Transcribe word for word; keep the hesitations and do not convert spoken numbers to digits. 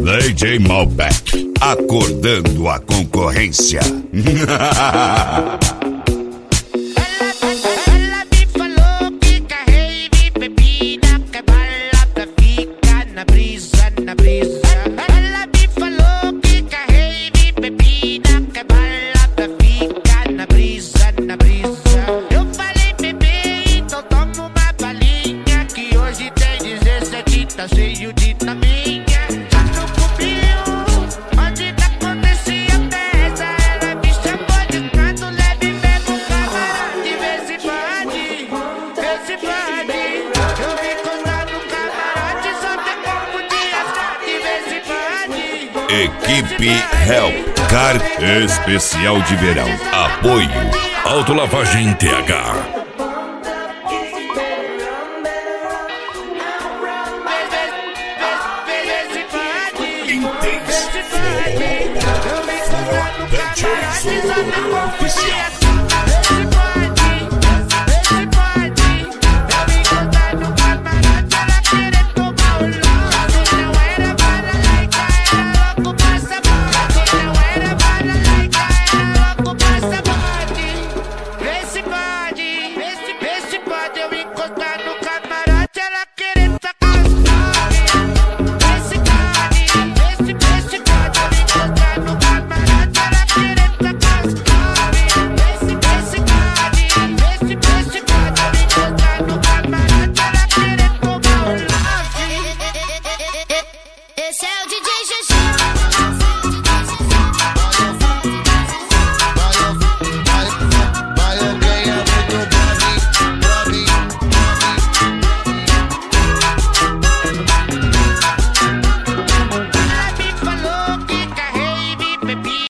D J Malbec, acordando a concorrência. Tá cheio de taminha, já no cubinho, onde tá acontecia a festa. Ela me chamou de canto, leve mesmo camarote. Vê se pode, vê se pode. Eu vim contar no camarote, só tem corpo de asfalto. Vê se pode. Equipe Help, Car Especial de Verão. Apoio Autolavagem T H. D J Oficial.